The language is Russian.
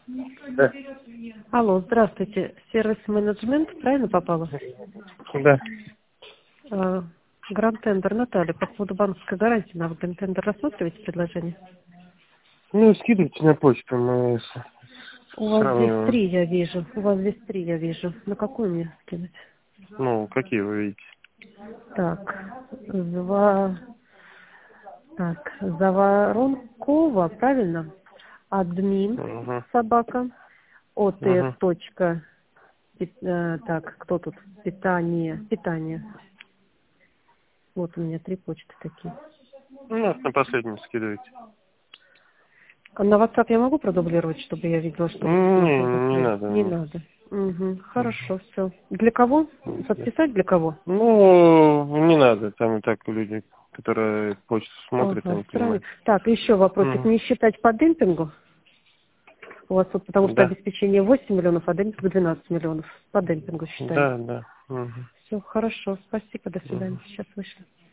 Да. Алло, здравствуйте. Сервис-менеджмент, правильно попало? Да. Гранд Тендер, Наталья, по поводу банковской гарантии. На Гранд Тендер рассматриваете предложение? Ну, скидывайте на почту, мы У вас здесь сравниваем. три, я вижу. На какую мне скинуть? Ну, какие вы видите? Так, Заворонкова, правильно? Админ, Угу. собака, ОТ. Угу. Так, кто тут? Питание. Вот у меня три почты такие. Ну, на последний скидывайте. А на WhatsApp я могу продублировать, чтобы я видела, что вы тут Не находитесь? надо Не мне. надо. Угу, хорошо, все. Для кого? Подписать для кого? Ну, не надо. Там и так люди, которые почту смотрят, Ага, они странно. понимают. Так, еще вопросик. Угу. Не считать по демпингу? У вас вот потому что Да. обеспечение 8 миллионов, а демпинг 12 миллионов. По демпингу считаем. Да, да. Угу. Все, хорошо. Спасибо, до свидания. Угу. Сейчас вышли.